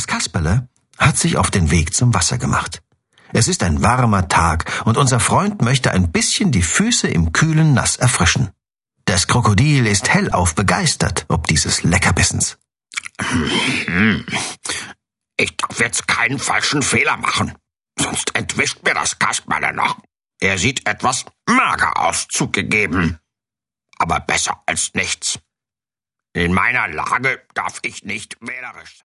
Das Kasperle hat sich auf den Weg zum Wasser gemacht. Es ist ein warmer Tag und unser Freund möchte ein bisschen die Füße im kühlen Nass erfrischen. Das Krokodil ist hellauf begeistert ob dieses Leckerbissens. Ich darf jetzt keinen falschen Fehler machen, sonst entwischt mir das Kasperle noch. Er sieht etwas mager aus, zugegeben, aber besser als nichts. In meiner Lage darf ich nicht wählerisch sein.